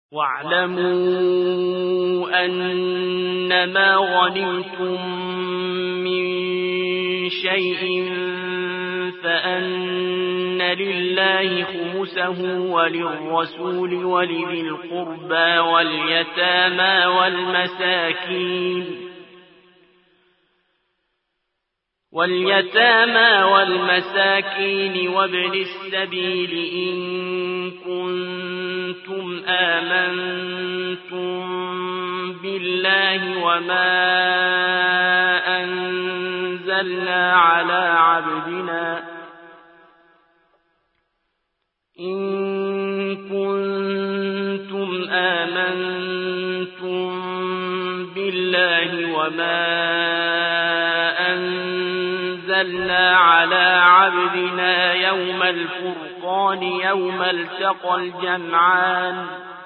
واعلموا أنما غنمتم من شيء فأن لله خمسه وللرسول ولذي القربى واليتامى والمساكين وابن السبيل إن كنتم آمنتم بالله وما أنزلنا على عبدنا يوم الفرقان يوم التقى الجمعان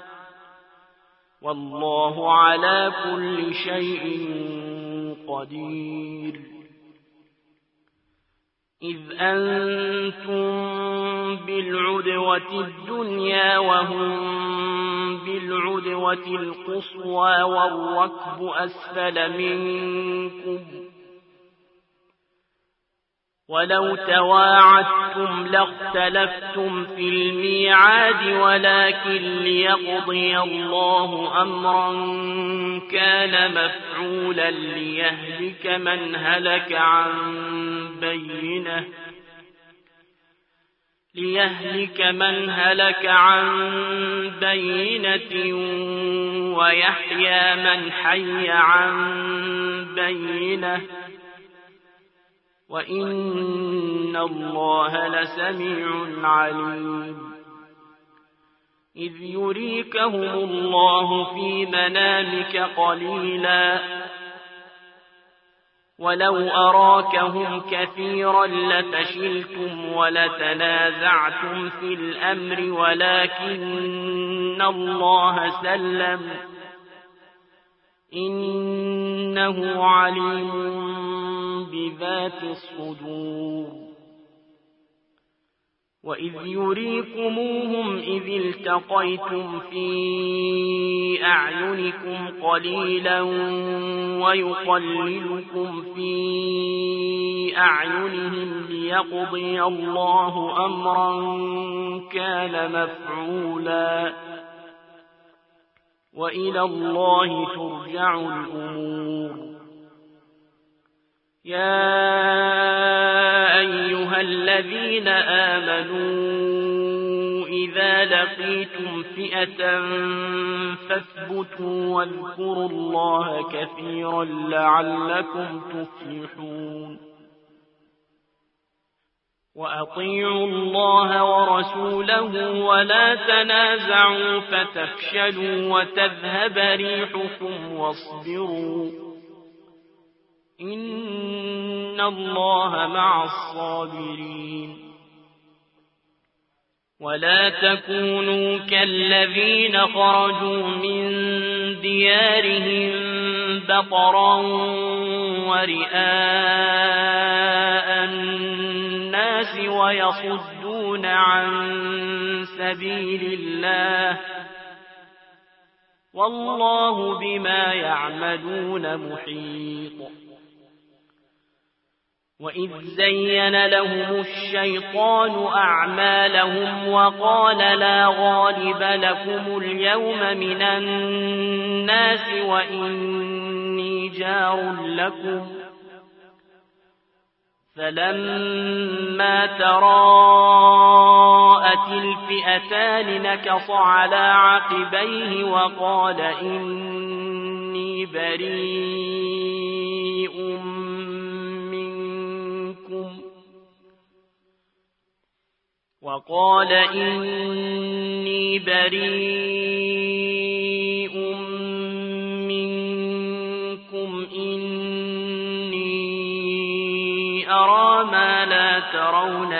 والله على كل شيء قدير. إذ أنتم بالعدوة الدنيا وهم بالعدوة القصوى والركب أسفل منكم ولو تواعدتم لاختلفتم في الميعاد ولكن ليقضي الله أمرا كان مفعولا ليهلك من هلك عن بينة ويحيى من حي عن بينة وإن الله لسميع عليم. إذ يريكهم الله في منامك قليلا ولو أراكهم كثيرا لفشلتم ولتنازعتم في الأمر ولكن الله سلم إنه عليم بذات الصدور. وإذ يريكموهم إذ التقيتم في أعينكم قليلا ويقللكم في أعينهم ليقضي الله أمرا كان مفعولا وإلى الله ترجع الأمور. يا أيها الذين آمنوا إذا لقيتم فئة فاثبتوا واذكروا الله كثيرا لعلكم تفلحون. وأطيعوا الله ورسوله ولا تنازعوا فتفشلوا وتذهب ريحكم واصبروا إن الله مع الصابرين. ولا تكونوا كالذين خرجوا من ديارهم بطرا ورئاء الناس ويصدون عن سبيل الله والله بما يعملون محيط. وإذ زين لهم الشيطان أعمالهم وقال لا غالب لكم اليوم من الناس وإني جار لكم فلما تراءت الفئتان نكص على عقبيه وقال إني بريء منكم إني أرى ما لا ترون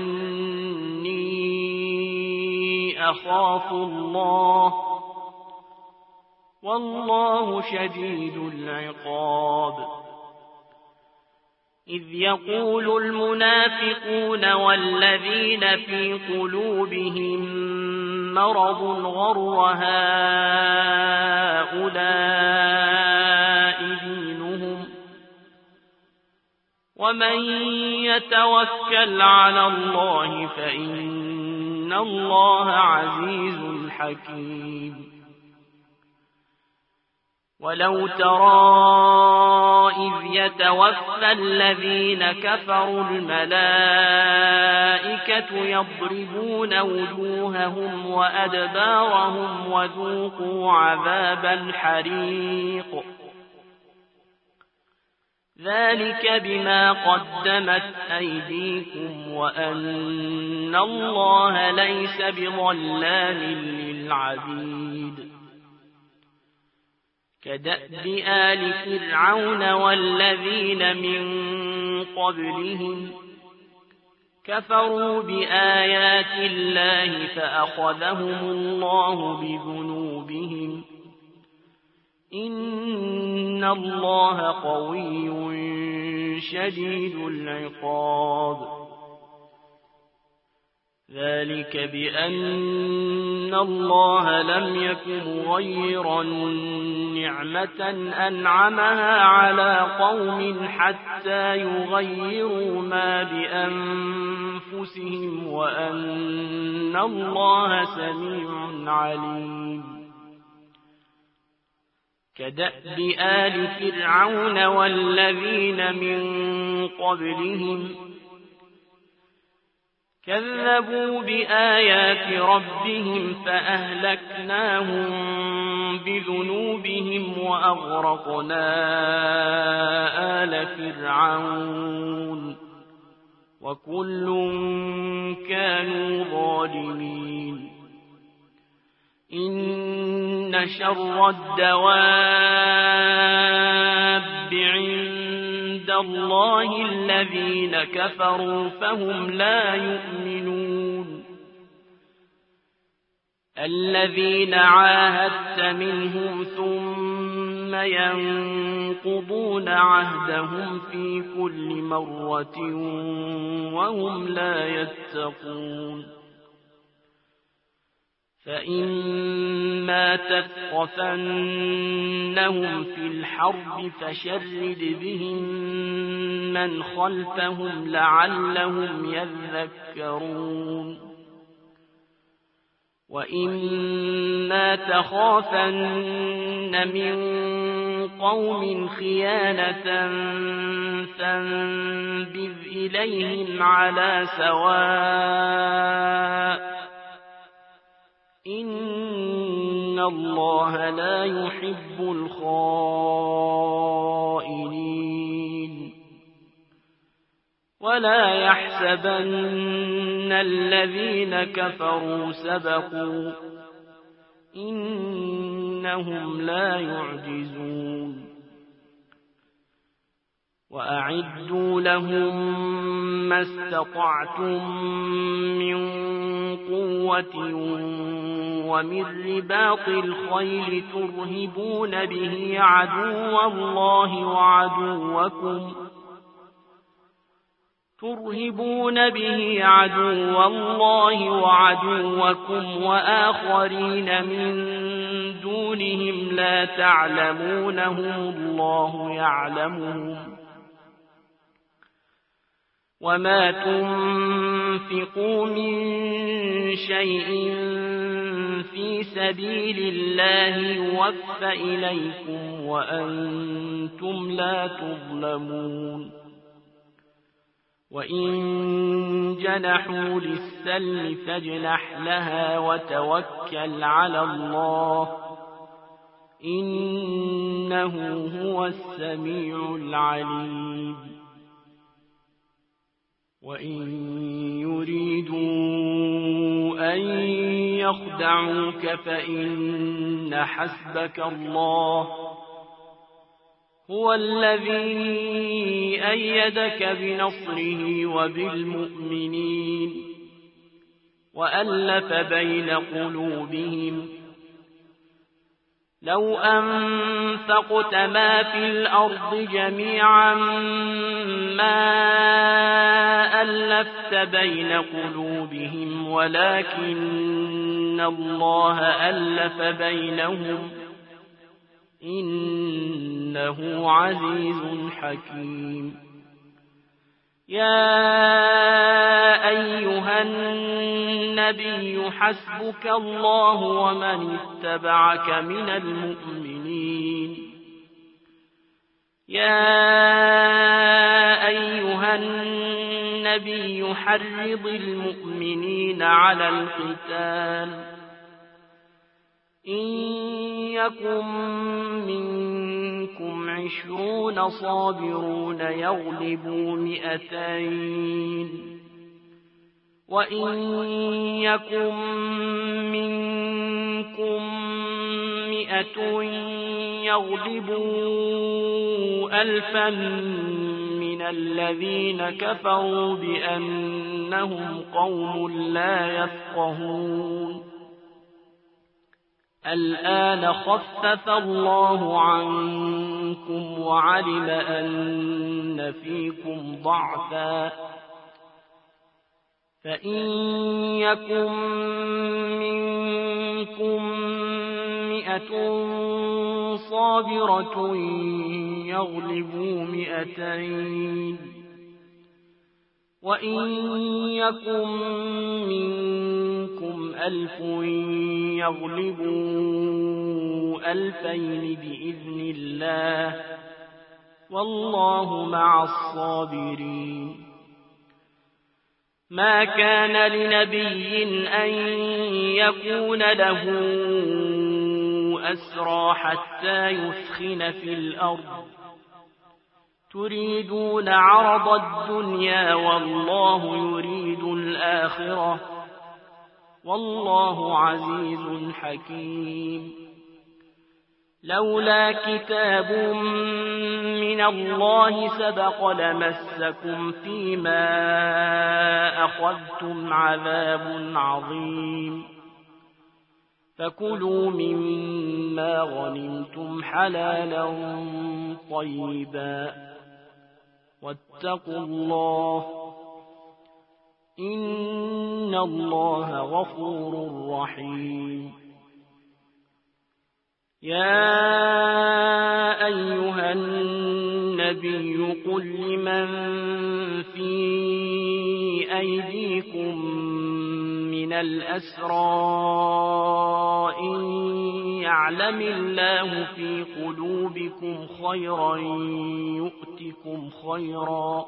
إني أخاف الله والله شديد العقاب. إذ يقول المنافقون والذين في قلوبهم مرض غر هؤلاء دينهم ومن يتوكل على الله فإن الله عزيز حكيم ولو ترى إذ يتوفى الذين كفروا الملائكة يضربون وجوههم وأدبارهم وذوقوا عذاب الحريق ذلك بما قدمت أيديكم وأن الله ليس بظلام للعبيد كدأب آل فرعون والذين من قبلهم كفروا بآيات الله فأخذهم الله بذنوبهم إن الله قوي شديد العقاب ذلك بأن الله لم يكن غير نعمة أنعمها على قوم حتى يغيروا ما بأنفسهم وأن الله سميع عليم كدأب آل فرعون والذين من قبلهم كذبوا بآيات ربهم فأهلكناهم بذنوبهم وأغرقنا آل فرعون وكل كانوا ظالمين إن شر الدواب عند الله الذين كفروا فهم لا يؤمنون الذين عاهدت منهم ثم ينقضون عهدهم في كل مرة وهم لا يتقون فإما تثقفنهم في الحرب فشرد بهم من خلفهم لعلهم يذكرون وإما تخافن من قوم خيانة فانبذ إليهم على سواء إن الله لا يحب الخائنين ولا يحسبن الذين كفروا سبقوا إنهم لا يعجزون وأعدوا لهم ما استطعتم من قوة ومن رباط الخيل ترهبون به عدو الله وعدوكم وآخرين من دونهم لا تعلمونهم الله يعلمهم وما تنفقوا من شيء في سبيل الله يوفى إليكم وأنتم لا تظلمون وإن جنحوا للسلم فاجنح لها وتوكل على الله إنه هو السميع العليم وإن يريدوا أن يخدعوك فإن حسبك الله هو الذي أيدك بنصره وبالمؤمنين وألف بين قلوبهم لو أنفقت ما في الأرض جميعا ما ألفت بين قلوبهم ولكن الله ألف بينهم إنه عزيز حكيم يا أيها النبي حسبك الله ومن اتبعك من المؤمنين يا أيها النبي حرض المؤمنين على القتال إن يكن منكم 20 صابرون يغلبوا 200 وإن يكن منكم 100 يغلبوا 1000 من الذين كفروا بأنهم قوم لا يفقهون الآن خفف الله عنكم وعلم أن فيكم ضعفا فإن يكن منكم 100 صابرة يغلبوا 200 وإن يكن منكم 1000 يغلبوا 2000 بإذن الله والله مع الصابرين ما كان لنبي أن يكون له أسرى حتى يثخن في الأرض تريدون عرض الدنيا والله يريد الآخرة والله عزيز حكيم لولا كتاب من الله سبق لمسكم فيما أخذتم عذاب عظيم فكلوا مما غنمتم حلالا طيبا واتقوا الله إن الله غفور رحيم يا أيها النبي قل لمن في أيديكم من الأسرى إن يعلم الله في قلوبكم خيرا يؤتكم خيرا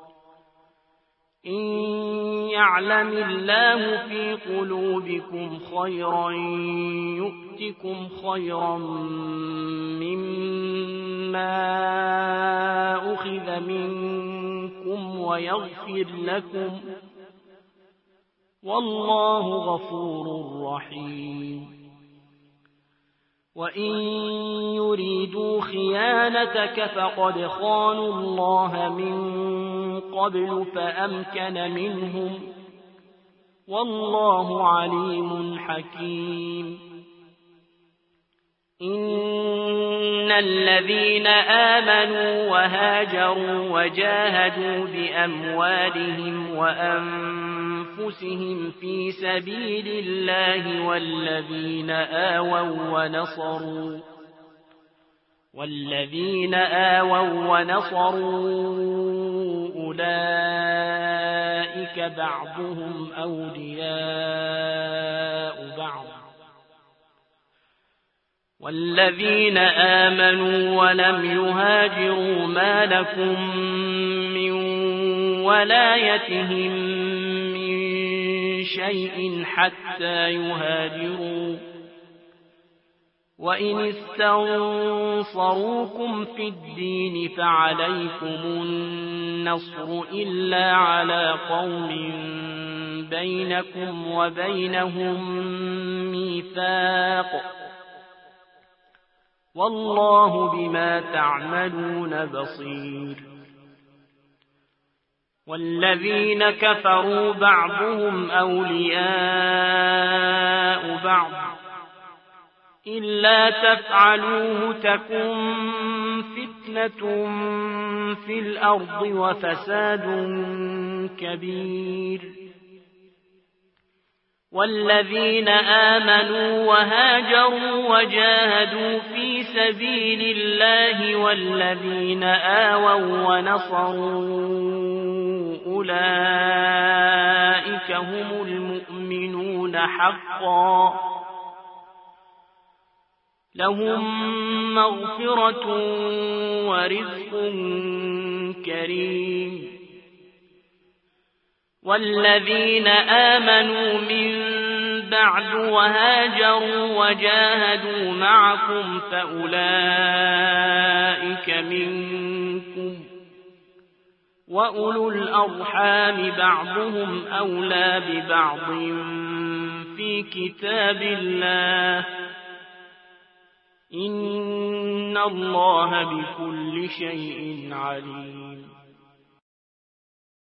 إن يعلم الله في قلوبكم خيرا يؤتكم خيرا مما أخذ منكم ويغفر لكم والله غفور رحيم وإن يريدوا خيانتك فقد خانوا الله من قبل فأمكن منهم والله عليم حكيم إن الذين آمنوا وهاجروا وجاهدوا بأموالهم وأنفسهم في سبيل الله والذين آووا ونصروا أولئك بعضهم أولياء بعض والذين آمنوا ولم يهاجروا ما لكم من ولايتهم من شيء حتى يهاجروا وإن استنصروكم في الدين فعليكم النصر إلا على قوم بينكم وبينهم ميثاق والله بما تعملون بصير والذين كفروا بعضهم أولياء بعض إلا تفعلوه تكن فتنة في الأرض وفساد كبير. والذين آمنوا وهاجروا وجاهدوا في سبيل الله والذين آووا ونصروا أولئك هم المؤمنون حقا لهم مغفرة ورزق كريم. والذين آمنوا من بعد وهاجروا وجاهدوا معكم فأولئك منكم وأولو الأرحام بعضهم أولى ببعض في كتاب الله إن الله بكل شيء عليم.